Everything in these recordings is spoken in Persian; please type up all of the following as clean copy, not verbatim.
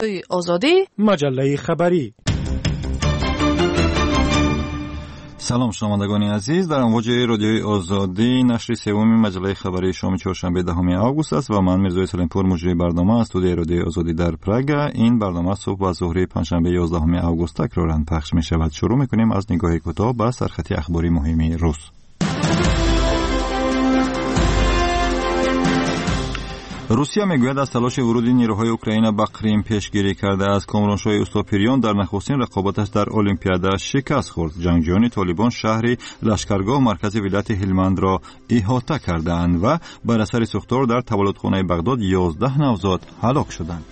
آزادی مجله خبری. سلام شنوندگان عزیز، در امواج رادیوی آزادی نشر سوم مجله خبری شام چهارشنبه 10 آگوست است و من میرزا سلیمپور مجری برنامه از استودیوی رادیوی آزادی در پراگ. این برنامه صبح و ظهر پنجشنبه 11 آگوست تکرارا پخش می شود. شروع میکنیم از نگاه کوتاه به سرخط اخباری مهم روز. روسیه میگوید از تلاش ورود نیروهای اوکراین به کریم پیشگیری کرده است. کامرانشاه استوپیریون در نخستین رقابتش در المپیاده شکست خورد. جنگجویان طالبان شهر لشکرگاه مرکز ولایت هلمند را احاطه کردند و بر اثر سوختار در تولدخانه بغداد 11 نوزاد هلاک شدند.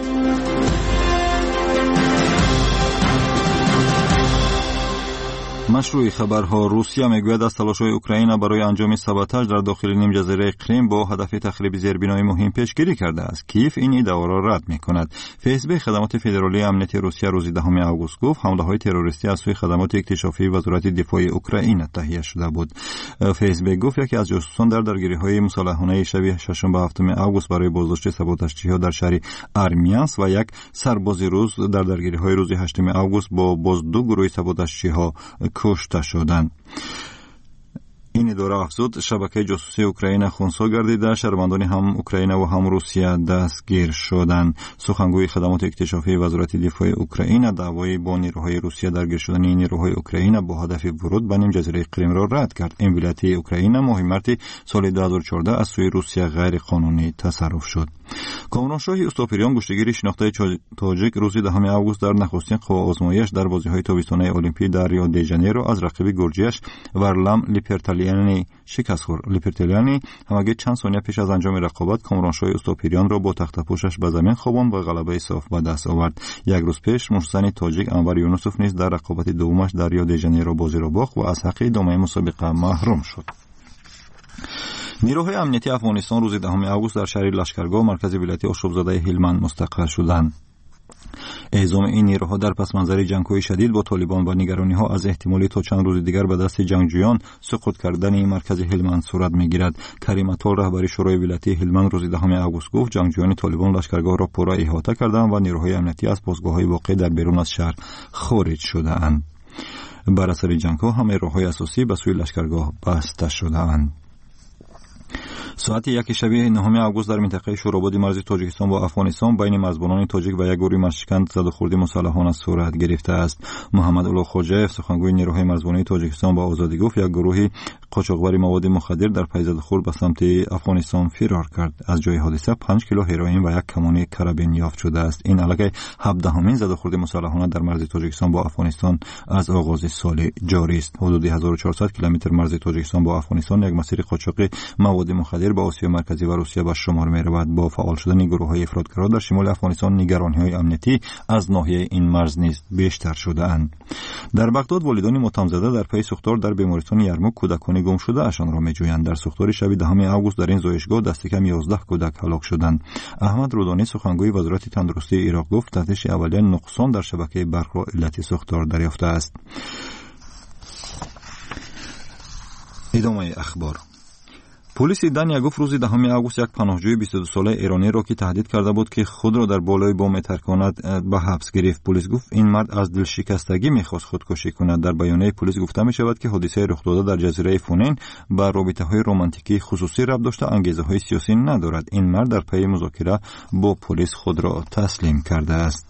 مشروع خبرها. روسیه میگوید از تلاش‌های اوکراین برای انجام سابوتاژ در داخل نیم جزیره کریم با هدف تخریب زیربنای مهم پیشگیری کرده است. کیف این ادعا را رد می‌کند. فیسبوک خدمات فدرالی امنیتی روسیه روز 10 آگوست گفت حمله‌های تروریستی از سوی خدمات اکتشافی وزارت دفاع اوکراین تهیه شده بود. فیسبوک گفت یکی از جاسوسان در درگیری‌های مسلحانه شب 6 به 7 آگوست برای بازداشت سابوتاژچی‌ها در شهر آرمینسک و یک سرباز روس در درگیری‌های روز 8 آگوست با باز دو گروه سابوتاژچی‌ها کشته شدند. این اداره افزود شبکه جاسوسی اوکراین خنثی گردیده، شهروندان هم اوکراین و هم روسیه دستگیر شدند. سخنگوی خدمات اکتشافی وزارت دفاع اوکراین دعوای با نیروهای روسیه درگیر شدن نیروهای اوکراین با هدف ورود به نیم جزیره کریم را رد کرد. این ولایت اوکراین ماه مارس سال 2014 از سوی روسیه غیر قانونی تصرف شد. کامرانشاه استوپیریون گشتگیر شناخته تاجیک روز 10 آگوست در نخستین قوا آزمایش در بازی‌های تابستانه المپیک در ریو دی ژانیرو از رقیب گرجیش ورلم لیپرتالیانی شکست خورد. لیپرتالیانی همگی چند ثانیه پیش از انجام رقابت کامرانشاه استوپیریون را با تخت‌پوشش به زمین خواباند و غلبه صاف به دست آورد. یک روز پیش محسن تاجیک انور یونسوف نیز در رقابت دومش در ریو دی ژانیرو بازی را باخت و از حق ادامه مسابقه محروم شد. نیروهای امنیتی افغانستان روز 10 آگوست در شهر لشکرگاه مرکز ولایت آشوبزاده هلمند مستقر شدند. اعزام این نیروها در پس منظر جنگ‌های شدید با طالبان و نگرانی‌ها از احتمالی تا چند روز دیگر به دست جنگجویان سقوط کردن این مرکز هلمند صورت می‌گیرد. کریم اتول رهبری شورای ولایتی هلمند روز 10 آگوست گفت جنگجویان طالبان لشکرگاه را پورا احاطه کردند و نیروهای امنیتی از پاسگاه‌های واقع در بیرون از شهر خارج شده‌اند. بر اثر جنگ‌ها همه راه‌های اساسی به سوی لشکرگاه بسته شده‌اند. ساعت 1 شب 9 آگوست در منطقه شوراباد مرز تاجیکستان با افغانستان بین مزبانان تاجیک و یک گروه مشکند زدوخوردی مسلحانه صورت گرفته است. محمد الله خوجاєв سخنگوی نیروهای مرزبانی تاجیکستان با آزادی گفت یک گروه قاچاقبر مواد مخدر در پی زدوخورد به سمت افغانستان فرار کرد. از جای حادثه 5 کیلو هروئین و یک کمان کرابین یافت شده است. این علاقه 17مین زدوخورد مسلحانه در مرز تاجیکستان با افغانستان از آغاز سال جاری است. حدود 1400 کیلومتر مرز تاجیکستان با افغانستان یک مسیر قاچاقی مواد مخدر به آسیا مرکزی و روسیه به شمار می رود. با فعال شدن گروه‌های افراطگرا در شمال افغانستان نگرانی‌های امنیتی از ناحیه این مرز نیز بیشتر شده اند. در بغداد والدان ماتم‌زده در پی سوختار در بیمارستان یرموک کودکان گم شده اشان را می‌جویند. در سوختار شب 10 آگوست در این زایشگاه دست کم 11 کودک هلاک شدند. احمد رودانی سخنگوی وزارت تندرستی عراق گفت تفتیش اولیه نقصان در شبکه برق را علت سوختار دریافته است. ادامه اخبار. پلیس دنیا گفت روز 10 آگوست یک پناهجوی 22 ساله ایرانی را که تهدید کرده بود که خود را در بالای بام ترکاند به حبس گرفت. پلیس گفت این مرد از دلشکستگی می‌خواست خودکشی کند. در بیانیه پلیس گفته می‌شود که حادثه رخ داده در جزیره فونین با رابطه‌های رمانتیکی خصوصی ربط داشته، انگیزه‌های سیاسی ندارد. این مرد در پی مذاکره با پلیس خود را تسلیم کرده است.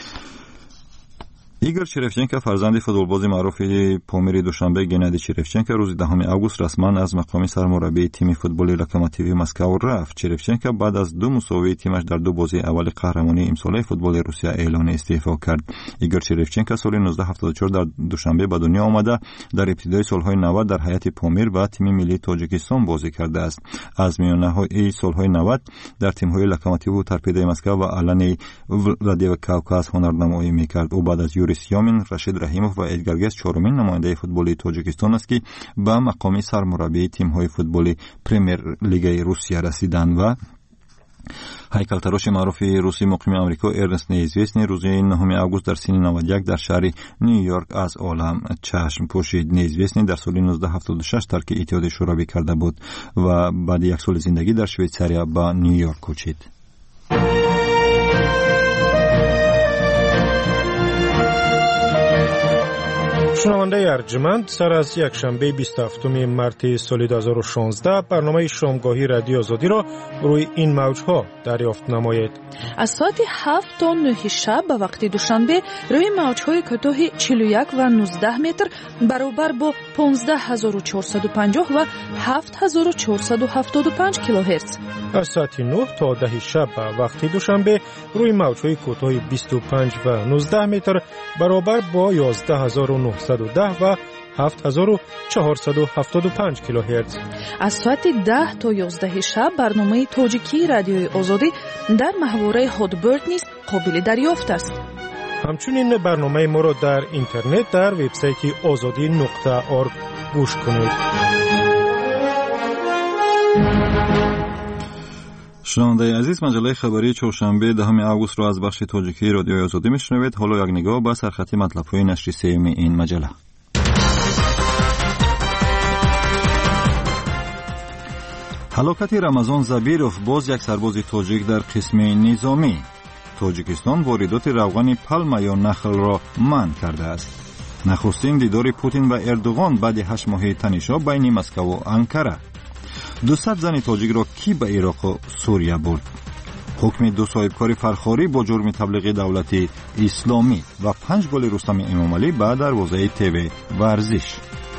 ایگور چرفچنکو فرزند فوتبالباز معروف پامیر دوشنبه گنادی چرفچنکو روز 10 آگوست رسما از مقام سرمربی تیم فوتبال لوکوموتیو مسکو رفت. چرفچنکو بعد از دو مساوی تیمش در دو بازی اول قهرمانی امسال فوتبال روسیه اعلان استعفا کرد. ایگور چرفچنکو سال 1974 در دوشنبه به دنیا آمده. در ابتدای سالهای 90 در هیئت پامیر و تیم ملی تاجیکستان بازی کرده است. از میانه سالهای 90 در تیم‌های لوکوموتیو تورپیدوی مسکو و آلن ولادیکاوکاز هنرنمایی می‌کرد. او بعد از یامین رشید رحیموف و ادگارگس چهارمین نماینده فوتبالی تاجیکستان است که به مقام سرمربی تیم‌های فوتبالی پرمیر لیگ روسیه رسیدند و هیکل‌تراش معروف روسی مقیم آمریکا ارنست نیزویسنی روز 9 آگوست در سن 91 در شهر نیویورک از عالم چشم پوشید. نیزویسنی در سال 1976 ترک اتحاد شوروی کرده بود و بعد یک سال زندگی در شویتزاریا به نیویورک کوچید. شنونده ارجمند، سر از یک شنبه 27 مارس سال 2016 برنامه شامگاهی رادیو آزادی را روی این موجها دریافت نمایید. از ساعت 7 تا 9 شب به وقت دوشنبه روی موجهای کوتاه 41 و 19 متر برابر با 15450 و 7475 کیلوهرتز. از ساعت 9 تا 10 شب به وقت دوشنبه روی موجهای کوتاه 25 و 19 متر برابر با 11910 و 7475 کیلوهرتز. از ساعت 10 تا 11 شب برنامه تاجیکی رادیوی آزادی در محوره هادبرد نیز قابل دریافت است. همچنین برنامه ما را در اینترنت در وبسایت azadi.org گوش کنید. شنونده عزیز، مجله خبری چهارشنبه 10 آگوست را از بخش تاجیکی رادیوی آزادی میشنوید. حالا یک نگاه به سرخط مطلب‌های نشر سه‌م این مجله. هلاکت رمضان زبیروف، باز یک سرباز تاجیک در قسم نظامی. تاجیکستان واردات روغن پالما یا نخل را منع کرده است. نخستین دیدار پوتین و اردوغان بعد 8 ماه تنش‌ها بین مسکو و انکاره. 200 زن تاجیک را کی به عراق و سوریه برد؟ حکم 2 صاحبکار فرخاری با جرم تبلیغ دولت اسلامی و 5 گل رستم امامعلی به دروازه تیوی ورزش.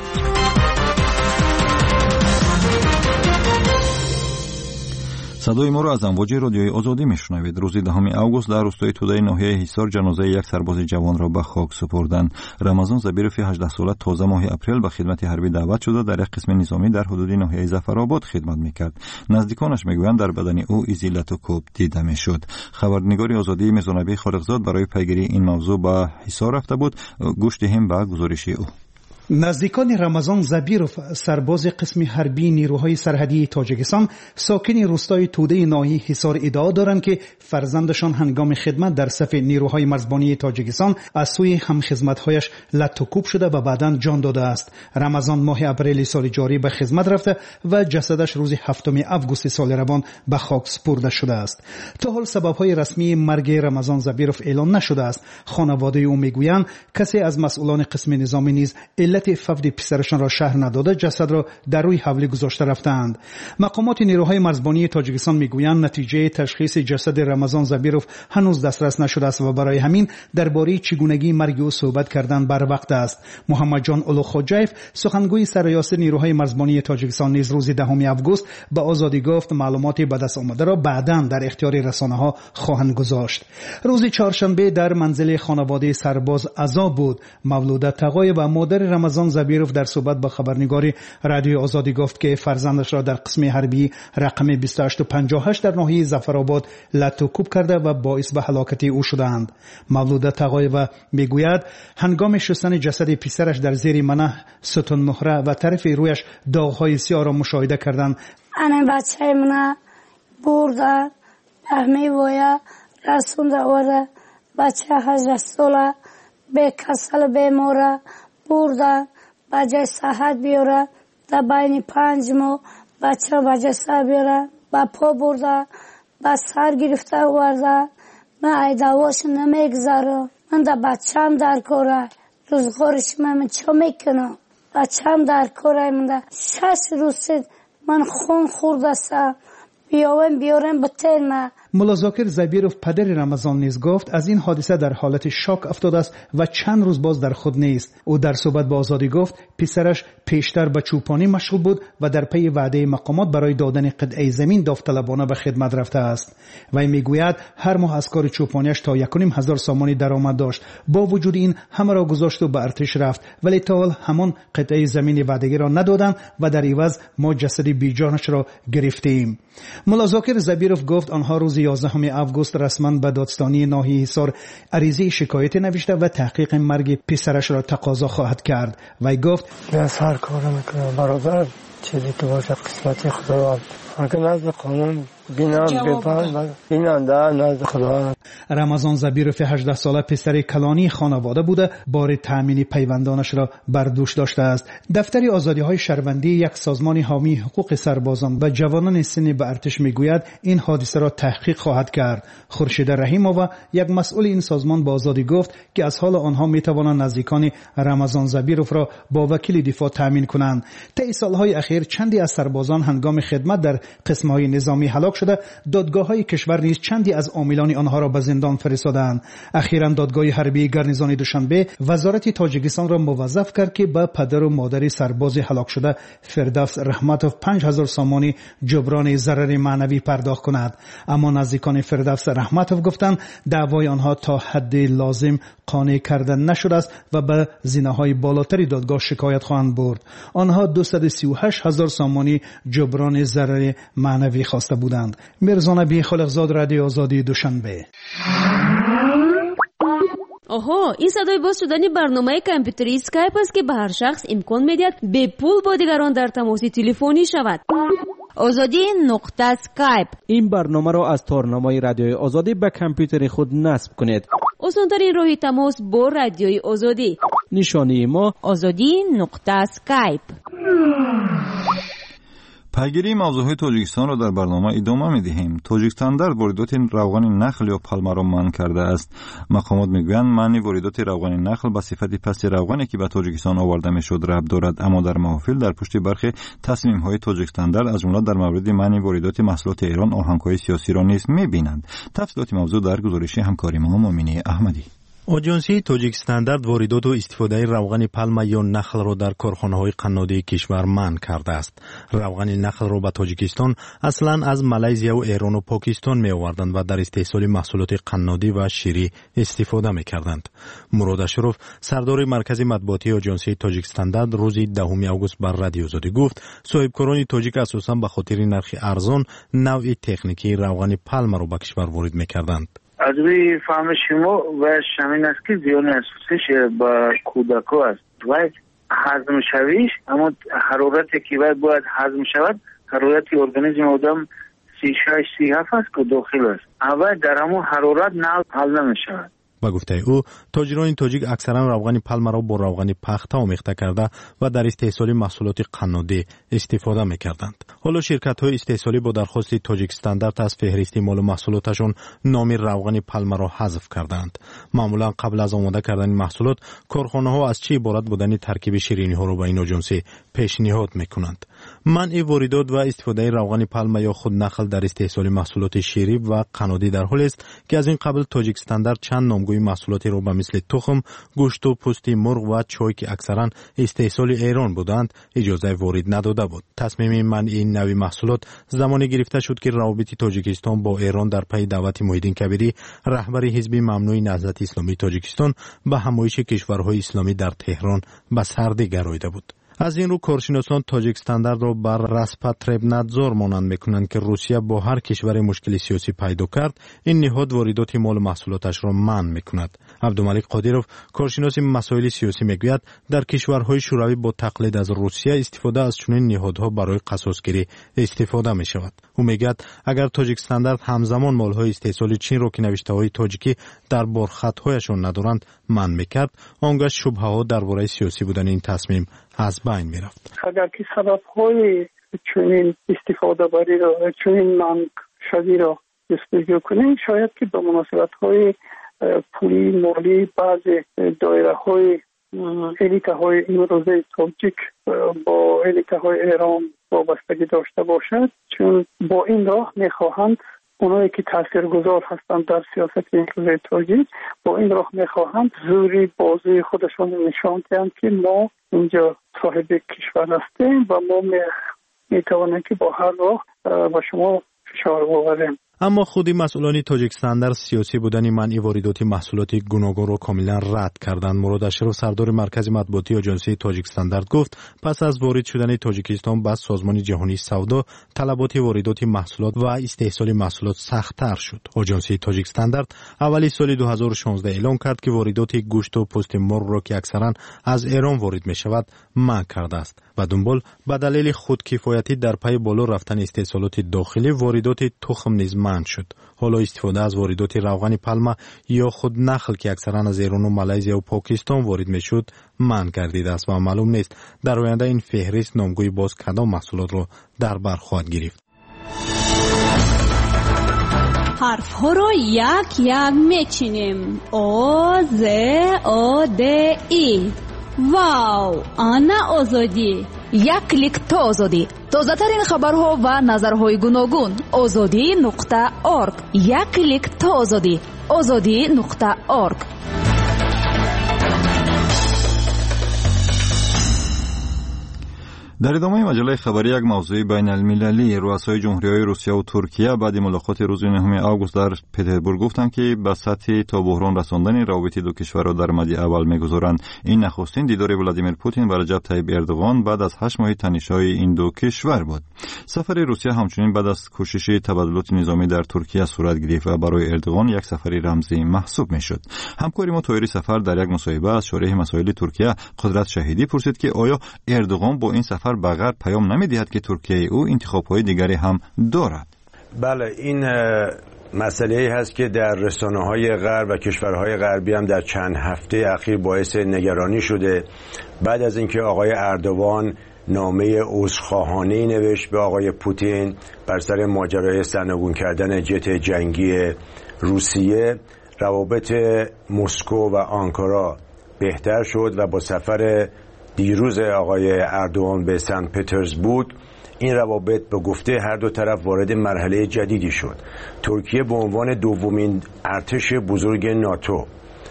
صدای ما را از امواج رادیوی آزادی میشنوید. روز 10 آگوست در روستای توده ناحیه حصار جنازه یک سرباز جوان را به خاک سپردند. رمضان زبیروف 18 ساله تازه ماه اپریل به خدمت حربی دعوت شده در یک قسم نظامی در حدود ناحیه ظفرآباد خدمت میکرد. نزدیکانش میگویند در بدن او ازیلت و کوب دیده میشد. خبرنگار آزادی میزانبی خالقزاد برای پیگیری این موضوع به حصار رفته بود. گوش دهیم به گزارش او. نزدیکان رمضان زبیروف، سرباز قسم حربی نیروهای سرحدی تاجیکستان ساکن روستای توده ناحیه حصار ادعا دارند که فرزندشان هنگام خدمت در صف نیروهای مرزبانی تاجیکستان از سوی همخدمت‌هایش لت و کوب شده و بعداً جان داده است. رمضان ماه اپریل سال جاری به خدمت رفته و جسدش روز 7 آگوست سال روان به خاک سپرده شده است. تا حال سبب‌های رسمی مرگ رمضان زبیروف اعلام نشده است. خانواده او میگویند کسی از مسئولان قسم نظامی نیز علت فقد پسرشان را شرح نداده جسد را در روی حوله گذاشته رفتند. مقامات نیروهای مرزبانی تاجیکستان میگویند نتیجه تشخیص جسد رمضان زبیروف هنوز دسترس نشده است و برای همین درباره چگونگی مرگ او صحبت کردن بر وقت است. محمد جان اولوخوجایف، سخنگوی سرریاست نیروهای مرزبانی تاجیکستان، نیز روز 10 آگوست به آزادی گفت معلومات به دست آمده را بعداً در اختیار رسانه‌ها خواهند گذاشت. روز چهارشنبه در منزل خانواده سرباز عزا بود. مولوده تقای و مادر رمضان زبیروف در صحبت با خبرنگار رادیو آزادی گفت که فرزندش را در قسم حربی رقم 2858 در ناحیه ظفرآباد لت و کوب کرده و باعث به هلاکت او شدند. مولوده تقایوا میگوید هنگام شستن جسد پسرش در زیر منه ستون مهره و طرف رویش داغ‌های سیاه را مشاهده کردند. انا بچه من بردن همه ویا رسونده وره بچه 18 ساله به کسل بیماره بردن بجای صحت بیاره در بین 5 ماه بچه را بجای سر بیاره با پا برده با سر گرفته ورده من ای دواش نمیگذاره من در بچم در کاره روزگارش من چه میکنم بچم در کاره من در 6 روز من خون خورده سم بیارم به تل من. ملا زاکر زبیروف پدر رمضان نیز گفت از این حادثه در حالت شاک افتاده است و چند روز باز در خود نیست. او در صحبت با آزادی گفت پسرش پیشتر به چوپانی مشغول بود و در پی وعده مقامات برای دادن قطعه زمین داوطلبانه به خدمت رفته است. وی میگوید هر ماه از کار چوپانیش تا 1,500 سامانی درآمد داشت. با وجود این همه را گذاشت و به ارتش رفت، ولی تا حال همان قطعه زمین وعدگی را ندادند و در عوض ما جسد بیجانش را گرفتیم. ملا زاکر زبیروف گفت آنها روز 11 آگوست رسما به دادستانی ناحیه حصار عریضه شکایت نوشته و تحقیق مرگ پسرش را تقاضا خواهد کرد. وی گفت من هر کار میکنم برابر چیزی که باشه قسمت خدا اگه نزد قانون بینان در نزد خدا. رمضان زبیروف 18 ساله پسر کلانی خانواده بوده، بار تامین پیوندانش را بر دوش داشته است. دفتر آزادی‌های شهروندی، یک سازمان حامی حقوق سربازان و جوانان سنی به ارتش میگوید این حادثه را تحقیق خواهد کرد. خورشید رحیمووا، یک مسئول این سازمان، با آزادی گفت که از حال آنها میتوانند نزدیکان رمضان زبیروف را با وکیل دفاع تامین کنند. طی سالهای اخیر چندی از سربازان هنگام خدمت در قسم‌های نظامی هلاک شده. دادگاه‌های کشور نیز چندی از عاملان آنها را به زندان فرستادند. اخیراً دادگاه حربی گارنیزون دوشنبه وزارت تاجیکستان را موظف کرد که به پدر و مادر سرباز هلاک شده فردوس رحمتوف 5000 سامانی جبران ضرر معنوی پرداخت کند. اما نزدیکان فردوس رحمتوف گفتند دعوای آنها تا حد لازم قانع کردن نشده است و به زینه‌های بالاتری دادگاه شکایت خواهند برد. آنها 238000 سامانی جبران ضرر معنوی خواسته بودند. مرزا نبی خالقزاد، رادیو آزادی، دوشنبه. آها، این صدای باز شدنی برنامه کامپیوتری اسکایپ است که به هر شخص امکان می‌دهد به پول با دیگران در تماس تلفنی شود. آزادی نقطه اسکایپ. این برنامه را از تارنامه رادیوی آزادی به کامپیوتر خود نصب کنید. آسان‌ترین راه تماس با رادیوی آزادی. نشانی ما آزادی نقطه اسکایپ. پیگیری موضوعهای تاجیکستان را در برنامه ادامه می‌دهیم. تاجیکستان در واردات روغن نخل یا پالما را منع کرده است. مقامات میگویند منع واردات روغن نخل به صفت پس روغنی که به تاجیکستان آورده میشد ربط دارد، اما در محافل در پشت برخی تصمیم‌های تاجیکستان از جمله در مورد منع واردات محصولات ایران آهنگ‌های سیاسی را نیز می‌بینند. تفصیلات موضوع در گزارش همکاری ما مؤمنه احمدی. آژانسی تاجیک استاندارد واردات و استفاده روغن پالما یا نخل را در کارخانه‌های قنادی کشور منع کرده است. روغن نخل را به تاجیکستان اصلاً از مالزیا و ایران و پاکستان می‌آوردند و در استحصال محصولات قنادی و شیری استفاده می‌کردند. مراد اشرف، سردار مرکز مطبوعاتی آژانسی تاجیک استاندارد، روز 10 آگوست بر رادیو آزادی گفت صاحبکاران تاجیک اساساً به خاطر نرخ ارزان نوع تکنیکی روغن پالما را به کشور وارد می‌کردند. از روی فهم شما و شمین است که زیان اساسش با کودکو است و هضم شویش، اما حرارتی که باید هضم شود حرارت ارگانیسم آدم 36-37 است که داخل است. اول در همون حرارت نه حل نمی شود. با گفته او تاجران تاجیک اکثرا روغن پالما را با روغن پخته آمیخته کرده و در استحصال محصولات قنادی استفاده می‌کردند. حالا شرکت‌های استحصالی با درخواست تاجیک استاندارد از فهرست مال و محصولاتشان نام روغن پالما را حذف کردند. معمولا قبل از آماده کردن محصولات کارخانه‌ها از چه عبارت بودن ترکیب شیرینی‌ها را به این آژانسی پیشنهاد می‌کنند. منع واردات و استفاده روغن پالما یا خود نخل در استحصال محصولات شیری و قنادی در حالی است که از این قبل تاجیک استاندارد چند نامگوی محصولاتی را به مثل تخم، گوشت و پوست مرغ و چای که اکثرا استحصال ایران بودند اجازه وارد نداده بود. تصمیم منع این نوع محصولات زمانی گرفته شد که روابط تاجیکستان با ایران در پی دعوت محیدین کبیری، رهبر حزب ممنوع نهضت اسلامی تاجیکستان، به همایش کشورهای اسلامی در تهران به سردی گراییده بود. از این رو کارشناسان تاجیک استاندارد را بر رسپتربنادزور مانند میکنند که روسیه با هر کشور مشکل سیاسی پیدا کرد این نهاد واردات مال محصولاتش را منع میکند. عبدالملک قادیروف، کارشناس مسائل سیاسی، میگوید در کشورهای شوروی با تقلید از روسیه استفاده از چنین نهادها برای قصاصگیری استفاده می شود. او میگوید اگر تاجیک استاندارد همزمان مالهای استحصال چین را که نوشته‌های تاجیکی در بارخطهایشان ندارند منع میکرد، آنگاه شبهه‌ها درباره سیاسی بودن این تصمیم از بین میرفت. اگر که سبب‌های چنین استفاده بری را چنین منع شدی را جستجو کنیم، شاید که به مناسبت‌های پولی مالی بعضی دایره‌های الیت‌های امروزه تاجیک با الیت‌های ایران وابستگی داشته باشد، چون با این راه می‌خواهند اونایی که تاثیرگذار هستند در سیاست امروزه تاجیک با این راه می‌خواهند زوری بازی خودشان نشان دهند که ما اینجا صاحب کشور هستیم و ما می‌توانیم که با هر راه با شما فشار بآوریم. اما خودی مسئولان تاجیکستان در سیاسی بودن منع واردات محصولات گوناگون را کاملا رد کردند. مراد اشرف، سردار مرکز مطبوعاتی آژانسی تاجیک استاندارد، گفت پس از وارد شدن تاجیکستان به سازمان جهانی سودا طلبات واردات محصولات و استحصال محصولات سخت‌تر شد. آژانسی تاجیک استاندارد اولی سال 2016 اعلام کرد که واردات گوشت و پوست مرغ را که اکثرا از ایران وارد می‌شود منع کرده است. و دنبال به دلیل خودکفایتی در پی بالا رفتن استحصالات داخلی واردات تخم نیز منع شد. حالا استفاده از واردات روغن پالما یا خود نخل که اکثرا از ایران و مالزی و پاکستان وارد میشد منع گردیده است و معلوم نیست در آینده این فهرست نامگوی باز کدام محصولات را در بر خواهد گرفت. حرف ها رو یک یک میچینیم. او ز او د ای. واو، آنا آزادی. یک کلیک تا آزادی. تازه ترین خبرها و نظرهای گوناگون. azadi.org. یک کلیک تا آزادی. azadi.org. در ادامه مجله خبری یک موضوع بین المللی، رؤسای جمهوری‌های روسیه و ترکیه بعد ملاقات روز 9 آگوست در پترزبورگ گفتند که به سطح تا بحران رساندن روابط دو کشور را در مد اول می‌گذارند. این نخستین دیدار ولادیمیر پوتین و رجب طیب اردوغان بعد از 8 ماه تنش‌های این دو کشور بود. سفر روسیه همچنین بعد از کوشش تبادلات نظامی در ترکیه صورت گرفت و برای اردوغان یک سفر رمزی محسوب می‌شد. همکاری ما طوری سفر در یک مصاحبه از شارح مسائل ترکیه قدرت شهیدی پرسید که آیا اردوغان با این سفر به غرب پیام نمی‌دهد که ترکیه او انتخاب‌های دیگری هم دارد؟ بله، این مسئله‌ای هست که در رسانه‌های غرب و کشورهای غربی هم در چند هفته اخیر باعث نگرانی شده. بعد از اینکه آقای اردوان نامه عذرخواهانه‌ای نوشت به آقای پوتین بر سر ماجرای سرنگون کردن جت جنگی روسیه، روابط مسکو و آنکارا بهتر شد و با سفر دیروز آقای اردوغان به سنت پترزبورگ این روابط به گفته هر دو طرف وارد مرحله جدیدی شد. ترکیه به عنوان دومین ارتش بزرگ ناتو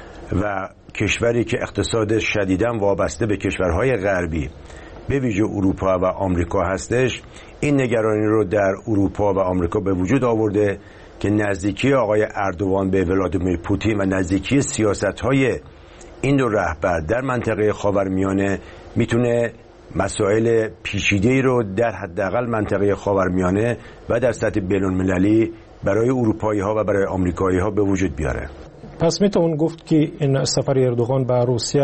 و کشوری که اقتصادش شدیداً وابسته به کشورهای غربی به ویژه اروپا و آمریکا هستش، این نگرانی رو در اروپا و آمریکا به وجود آورده که نزدیکی آقای اردوغان به ولادیمیر پوتین و نزدیکی سیاست‌های این دو رهبر در منطقه خاورمیانه میتونه مسائل پیچیده‌ای رو در حداقل منطقه خاورمیانه و در سطح بین‌المللی برای اروپایی‌ها و برای آمریکایی‌ها به وجود بیاره. پس میتون گفت که این سفر اردوغان به روسیه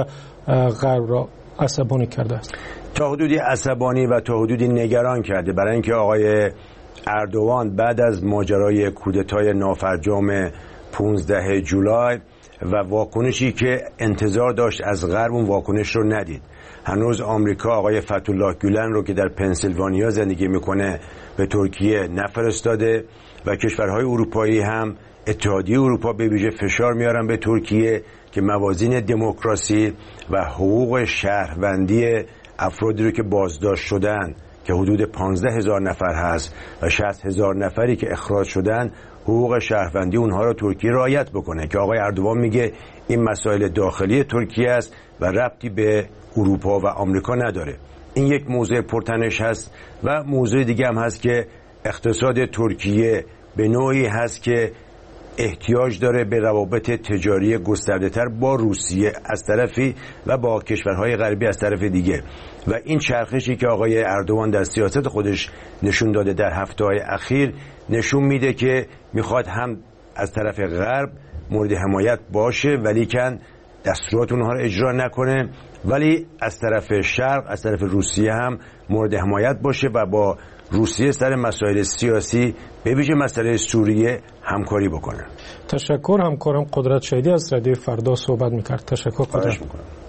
غرب را عصبانی کرده است؟ تا حدودی عصبانی و تا حدودی نگران کرده، برای اینکه آقای اردوغان بعد از ماجرای کودتای نافرجام 15 جولای و واکنشی که انتظار داشت از غرب اون واکنش رو ندید. هنوز آمریکا آقای فتح‌الله گولن رو که در پنسیلوانیا زندگی میکنه به ترکیه نفرستاده و کشورهای اروپایی هم اتحادیه اروپا به ویژه فشار میارن به ترکیه که موازین دموکراسی و حقوق شهروندی افرادی رو که بازداشت شدن که حدود 15,000 نفر هست و 60,000 نفری که اخراج شدن، حقوق شهروندی اونها رو ترکیه رعایت بکنه، که آقای اردوغان میگه این مسائل داخلی ترکیه است و ربطی به اروپا و آمریکا نداره. این یک موضوع پرتنش هست و موضوع دیگه هم هست که اقتصاد ترکیه به نوعی هست که احتیاج داره به روابط تجاری گسترده‌تر با روسیه از طرفی و با کشورهای غربی از طرف دیگه، و این چرخشی که آقای اردوغان در سیاست خودش نشون داده در هفته‌های اخیر نشون میده که میخواد هم از طرف غرب مورد حمایت باشه ولیکن دستورات اونها رو اجرا نکنه، ولی از طرف شرق از طرف روسیه هم مورد حمایت باشه و با روسیه سر مسائل سیاسی به ویژه مسئله سوریه همکاری بکنه. تشکر. همکارم قدرت شهیدی از رادیو فردا صحبت میکرد. تشکر قدرت.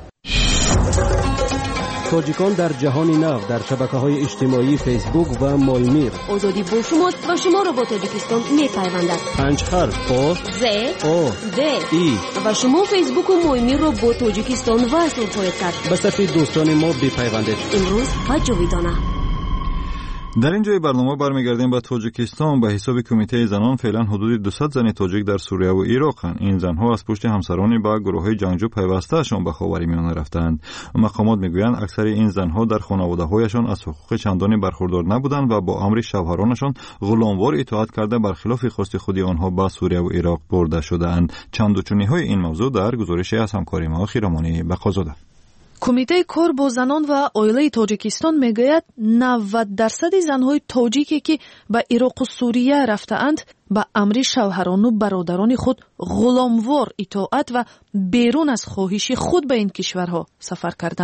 تاجیکان در جهان نو در شبکه‌های اجتماعی فیسبوک و مایمیر. آزادی با شما و شما را با تاجیکستان می‌پیوندد. 5 حرف با ز او د ای و شما فیسبوک و مایمیر را با تاجیکستان وصل خواهید کرد. به صفحه دوستان ما بپیوندید. امروز و جاویدانه. در این جای برنامه برمیگردیم به تاجیکستان. به حساب کمیته زنان فعلا حدود 200 زن تاجیک در سوریه و عراق هستند. این زنها از پشت همسرانی با گروه‌های جنگجو پیوسته‌شان به خاورمیانه رفتند. مقامات میگویند اکثر این زنها در خانواده‌هایشان از حقوق چندانی برخوردار نبودند و با امر شوهرانشان غلاموار اطاعت کرده برخلاف خواست خود آنها به سوریه و عراق برده شده‌اند. چند و چونی‌های این موضوع در گزارش از همکار ما خیرمانی بقازاده. کمیته کار با زنان و اویله تاجیکستان میگوید 90% زنهای تاجیکی که به عراق و سوریه رفته‌اند به امر شوهران و برادران خود غلاموار اطاعت و بیرون از خواهش خود به این کشورها سفر کردند.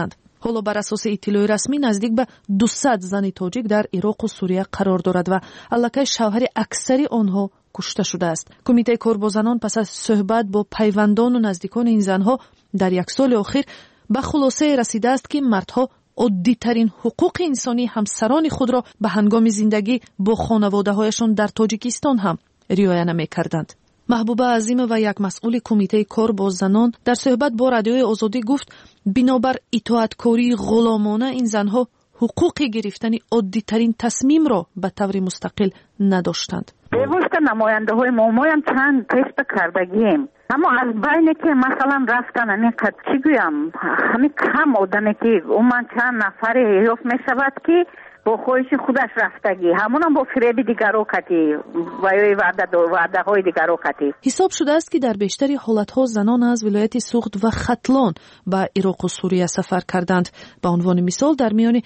حالا بر اساس اطلاع رسمی نزدیک به 200 زن تاجیک در عراق و سوریه قرار دارد و الکی شوهر اکثری آنها کشته شده است. کمیته کار با زنان پس از صحبت با پیوندان و نزدیکان این زنها در یک سال اخیر به خلاصه رسیده است که مردها عادی ترین حقوق انسانی همسران خود را به هنگام زندگی با خانواده هایشان در تاجیکستان هم رعایت نمی‌کردند. محبوبه عظیم و یک مسئول کمیته کار با زنان در صحبت با رادیوی آزادی گفت بنابر اطاعتکاری غلامانه این زنها حقوق گرفتن عادی ترین تصمیم را به طور مستقل نداشتند. پیوسته نماینده های ما هم چند تست کردگیم، اما از بین که مثلا رفتن اینقدر چی گویم همین کم آدمی که اون چند نفری یافت می شود که با خواهش خودش رفتگی همون با فریب دیگرو کتی و وعده های دیگرو کتی. حساب شده است که در بیشتری حالتها زنان از ولایت سوخت و ختلان به عراق و سوریه سفر کردند. به عنوان مثال در میان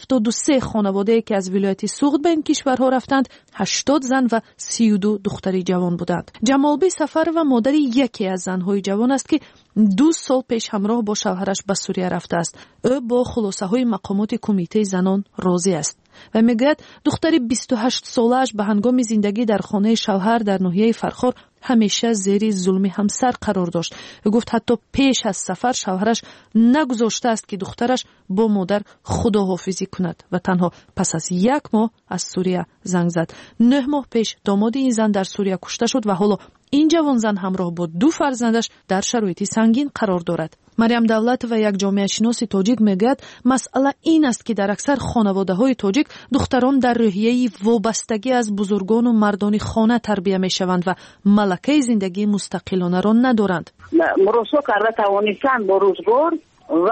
73 خانواده که از ولایت سوخت به این کشورها رفتند 80 زن و 32 دختری جوان بودند. جمالبی سفر و مادر یکی از زنهای جوان است که 2 سال پیش همراه با شوهرش به سوریه رفته است. او با خلاصه های مقامات کمیته زنان راضی است و میگوید دختر 28 سالش به هنگام زندگی در خانه شوهر در ناحیه فرخار همیشه زیر ظلم همسر قرار داشت و گفت حتی پیش از سفر شوهرش نگذاشته است که دخترش با مادر خداحافظی کند و تنها پس از 1 ماه از سوریه زنگ زد. 9 ماه پیش داماد این زن در سوریه کشته شد و حالا این جوان زن همراه با 2 فرزندش در شرایط سنگین قرار دارد. مریم دولت و یک جامعه شناس تاجیک میگوید مسئله این است که در اکثر خانواده های تاجیک دختران در روحیه وابستگی از بزرگان و مردان خانه تربیت میشوند و ملکه زندگی مستقلانه را ندارند. مرسو کرده توانستن با روزگار و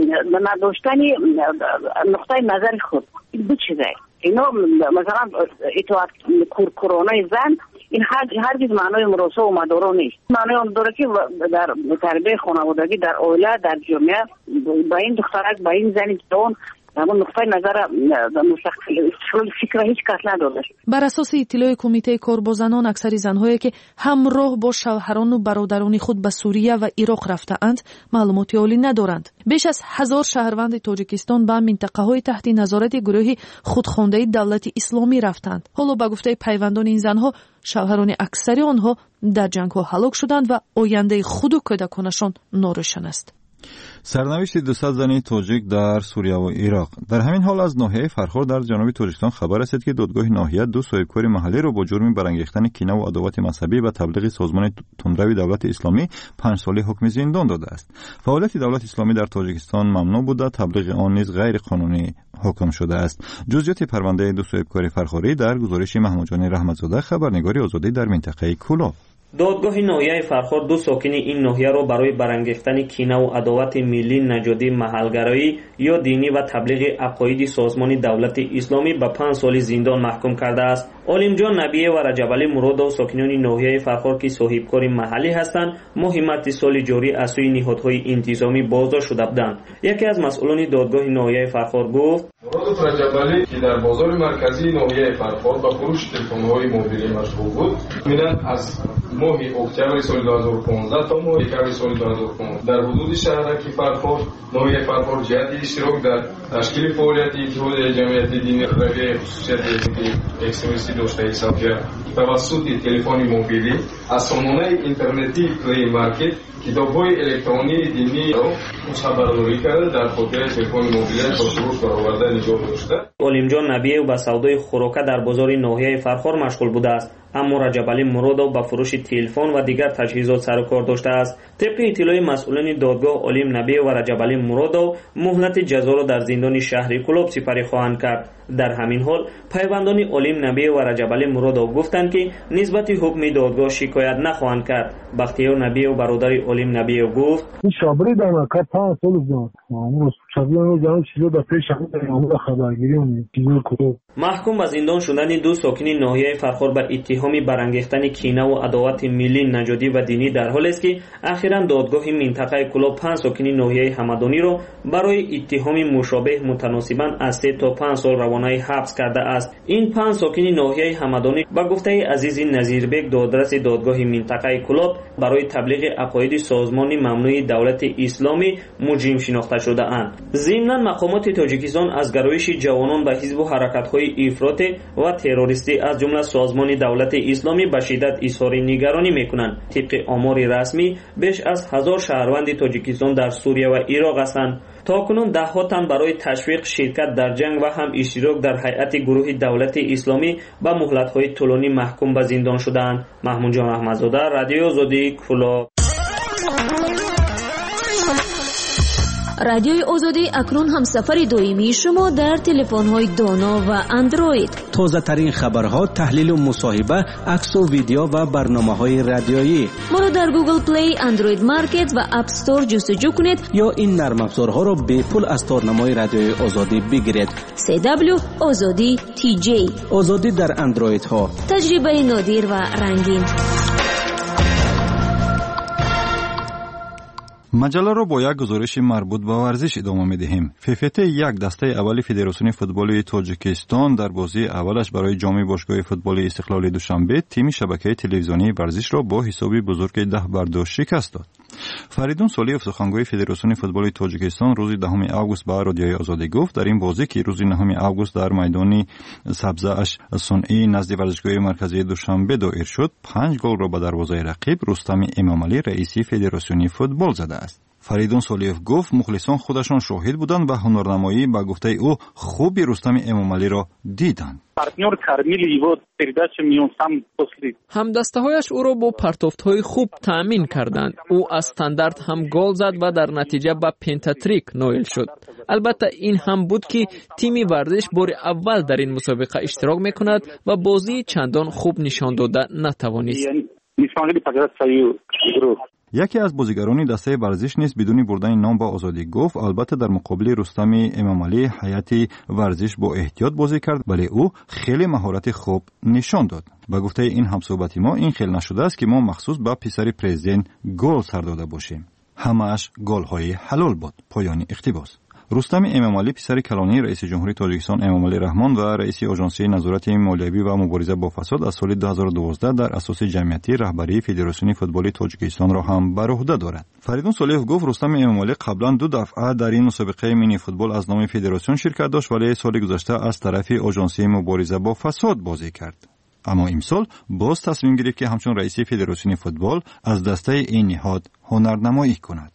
نداشتن نقطه نظر خود دو چیزه. اینا مثلا اطاعت کورکورانه زن این هرگز معنای مراسم و مدارا نیست. معنای آن داره که در تربیت خانوادگی در عائله در جامعه با این دخترک با این زن جوان همون نقطه نظر مستقل فکر هیچ کس نداره. بر اساس اطلاع کمیته کار با زنان اکثر زنهایی که همراه با شوهران و برادران خود به سوریه و عراق رفته‌اند معلومات عالی ندارند. بیش از 1000 شهروند تاجیکستان به منطقه‌های تحت نظارت گروه خودخوانده دولت اسلامی رفتند. حالا به گفته پیوندان این زنها شوهران اکثر آنها در جنگ‌ها هلاک شدند و آینده خود و کودکانشان ناروشن است. سرنوشت 200 زن تاجیک در سوریه و عراق. در همین حال از ناحیه فرخار در جنوب تاجیکستان خبر رسید که دادگاه ناحیه 2 صاحبکار محلی را با جرم برانگیختن کینه و عداوت مذهبی و تبلیغ سازمان تندروی دولت اسلامی 5 ساله حکم زندان داده است. فعالیت دولت اسلامی در تاجیکستان ممنوع بوده، تبلیغ آن نیز غیر قانونی حکم شده است. جزئیات پرونده 2 صاحبکار فرخاری در گزارش محمود جان رحمتزاده، خبرنگار آزادی در منطقه کولا. دادگاه ناحیه فرخار 2 ساکن این ناحیه را برای برانگیختن کینه و عداوت ملی، نژادی، محلگرایی یا دینی و تبلیغ عقاید سازمان دولت اسلامی به 5 سال زندان محکوم کرده است. عالم جان نبیه و رجب علی مراد ساکنان ناحیه فرخار که صاحبکار محلی هستند مهمت سال جاری از سوی نهادهای انتظامی بازداشت شده بودند. یکی از مسئولان دادگاه ناحیه فرخار گفت مراد رجب علی که در بازار مرکزی ناحیه فرخار با فروش تلفن‌های موبیلی مشغول بود، میدن از ماه اکتبر سال 2015 تا ماه دسامبر سال 2015 در حدود شهرک فرخار ناحیه فرخار جهت اشتراک در تشکیل فعالیت اتحاد جمعیت دینی روی خصوصیت اکستریمیستی داشته حساب کرد. توسط تلفن موبیلی از سامانه اینترنتی پلی مارکت کتاب‌های الکترونی دینی را خبرداری کرده در خاطر تلفن موبیلی با فروش برآورده نگاه داشته. عالم جان نبیه با سودای خوراک در بازار ناحیه فرخار مشغول بوده است، اما رجب علی مراد با فروش تلفن و دیگر تجهیزات سر و کار داشته است. طبق اطلاع مسئولان دادگاه عالم نبیه و رجب علی مراد مهلت جزا را در زندان شهر کلاب سپری خواهند کرد. در همین حال پیوندان عالم نبیه و رجب علی مراد گفتند که نسبت حکم دادگاه شکایت نخواهند کرد. بختیار نبیه و برادر عالم نبیه گفت این شابری دارم که 5 سال بود. ما شابری رو جان چیزا به پیش همون خبرگیری اون چیزو کو محکوم به زندان شدن دو ساکن ناحیه فرخار به اتهام برانگیختن کینه و عداوت ملی، نژادی و دینی در حالی است که اخیراً دادگاه منطقه کلاب 5 ساکن ناحیه همدانی را برای اتهام مشابه متناسباً از 3 تا 5 سال روانه حبس کرده است. این 5 ساکن ناحیه همدانی به گفته عزیز نظیربک دادرس دادگاه منطقه کلاب برای تبلیغ عقاید سازمان ممنوع دولت اسلامی مجرم شناخته شده اند. ضمناً مقامات تاجیکستان از گرایش جوانان به حزب و حرکت‌های افراطی و تروریستی از جمله سازمان دولت اسلامی به شدت اظهار نگرانی می‌کنند. طبق آمار رسمی بیش از 1000 شهروند تاجیکستان در سوریه و عراق هستند. تاکنون ده‌ها تن برای تشویق شرکت در جنگ و هم اشتراک در هیئت گروه دولت اسلامی به مهلت‌های طولانی محکوم به زندان شدند. محمود جان احمدزاده، رادیو آزادی، کلاب. رادیوی آزادی اکنون هم سفر دائمی شما در تلفن‌های دانا و اندروید. تازه ترین خبرها، تحلیل و مصاحبه، عکس و ویدیو و برنامه‌های رادیویی. ما را در گوگل پلی، اندروید مارکت و اپ استور جستجو کنید یا این نرم افزارها را به پول از تارنمای رادیوی آزادی بگیرید. CW آزادی TJ. آزادی در اندروید ها. تجربه نادر و رنگین. مجله را با یک گزارش مربوط به ورزش ادامه می‌دهیم. FFT یک دسته اولی فدراسیون فوتبال تاجیکستان در بازی اولش برای جام باشگاه فوتبال استقلال دوشنبه تیم شبکه تلویزیونی ورزش را با حساب بزرگ 10-2 شکست داد. فریدون سالیوف سخنگوی فدراسیون فوتبال تاجیکستان روز 10 آگوست به رادیوی آزادی گفت در این بازی که روز 9 آگوست در میدان سبزه‌اش صنعی نزد ورزشگاه مرکزی دوشنبه دایر شد، 5 گل را به دروازه رقیب رستم امامعلی رئیس فدراسیون فوتبال زده است. فریدون سالیوف گفت مخلصان خودشان شاهد بودند و هنرنمایی به گفته او خوبی رستم امامعلی را دیدند. همدسته‌هایش او را با پرتافت‌های خوب تأمین کردند. او از استاندارد هم گل زد و در نتیجه به پنتاتریک نائل شد. البته این هم بود که تیم ورزش بار اول در این مسابقه اشتراک می‌کند و بازی چندان خوب نشان داده نتوانست. یکی از بازیگران دسته ورزش نیز بدون بردن نام با آزادی گفت البته در مقابل رستم امامعلی هیئت ورزش با احتیاط بازی کرد ولی او خیلی مهارت خوب نشان داد. با گفته این همصحبت ما این خیلی نشده است که ما مخصوص با پسر پرزیدنت گل سر داده باشیم. همه‌اش گل‌های حلال بود. پایان اقتباس. رستم امامعلی پسر کلانی رئیس جمهوری تاجیکستان امامعلی رحمان و رئیس آژانسی نظارت مالیوی و مبارزه با فساد از سال 2012 در اساس جمعیتی رهبری فدراسیون فوتبال تاجیکستان را هم بر عهده دارد. فریدون سالیوف گفت رستم امامعلی قبلا 2 دفعه در این مسابقه مینی فوتبال از نام فدراسیون شرکت داشت ولی سال گذشته از طرف آژانسی مبارزه با فساد بازی کرد. اما امسال باز تصمیم گرفت که همچون رئیس فدراسیون فوتبال از دسته این نهاد هنرنمایی کند.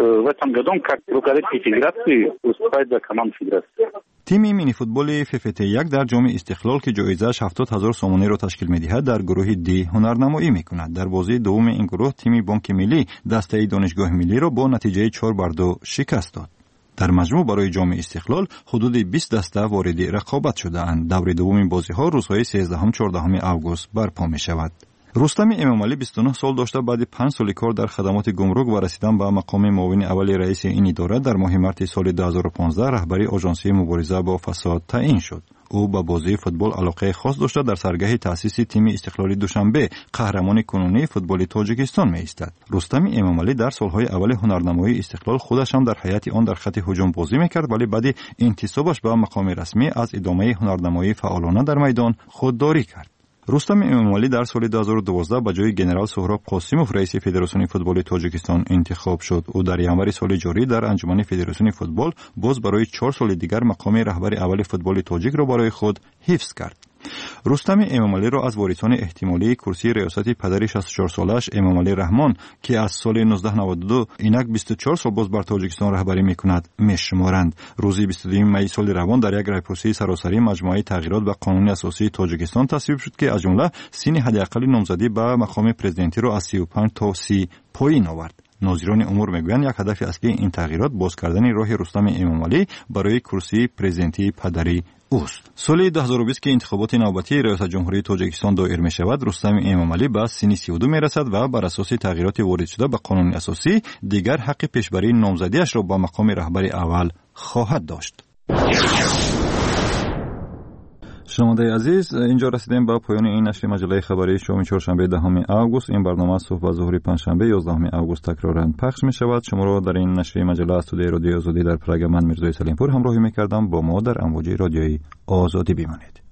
تیم مینی فوتبال FFT 1 در جام استقلال که جایزه‌اش 70,000 سومانی را تشکیل می‌دهد در گروه D هنرنمایی می‌کند. در بازی دوم این گروه تیم بانک ملی دسته دانشگاه ملی را با نتیجه 4-2 شکست داد. در مجموع برای جام استقلال حدود 20 دسته وارد رقابت شده‌اند. دور دوم بازی‌ها روزهای 13-14 آگوست برپا می‌شود. رستم امامعلی 29 سال داشته بعد 5 سال کار در خدمات گمرک و رسیدن به مقام معاون اول رئیس این اداره در ماه مارس سال 2015 رهبری آژانسی مبارزه با فساد تعیین شد. او به بازی فوتبال علاقه خاص داشته در سرگاه تأسیس تیم استقلال دوشنبه قهرمان کنونی فوتبال تاجیکستان می ایستد. رستم امامعلی در سالهای اول هنرنمایی استقلال خودش هم در هیئت آن در خط هجوم بازی میکرد ولی بعد انتصابش به مقام رسمی از ادامه هنرنمایی فعالانه در میدان خودداری کرد. رستم امامعلی در سال 2012 به جای ژنرال سهراب قاسموف رئیس فدراسیون فوتبال تاجیکستان انتخاب شد. او در ینوار سال جاری در انجمن فدراسیون فوتبال باز برای 4 سال دیگر مقام رهبر اول فوتبال تاجیک را برای خود حفظ کرد. رستم امامعلی را از وارثان احتمالی کرسی ریاست پدر 64 سالش امامعلی رحمان که از سال 1992 اینک 24 سال باز بر تاجیکستان رهبری میکند میشمارند. روز 22 می سال روان در یک رایپرسی سراسری مجموعه تغییرات به قانون اساسی تاجیکستان تصویب شد که از جمله سن حداقل نامزدی به مقام پرزیدنتی را از 35 تا 30 پایین آورد. ناظران امور میگویند یک هدف اصلی این تغییرات باز کردن راه رستم امامعلی برای کرسی پرزیدنتی پدری اوست. سال 2020 که انتخابات نوبتی ریاست جمهوری تاجیکستان دایر می شود، رستم امامعلی به سن 32 می رسد و بر اساس تغییرات وارد شده به قانون اساسی دیگر حق پیشبری نامزدیش را با مقام رهبری اول خواهد داشت. شنونده عزیز، اینجا رسیدیم به پایان این نشر مجله خبری شوم چهارشنبه 10 آگوست. این برنامه صبح و ظهر پنجشنبه 11 آگوست تکرارا پخش می شود. شما را در این نشر مجله استودیوی رادیو آزادی در پراگ من میرزای سلیمپور همراهی می کردم. با ما در امواج رادیویی آزادی بمانید.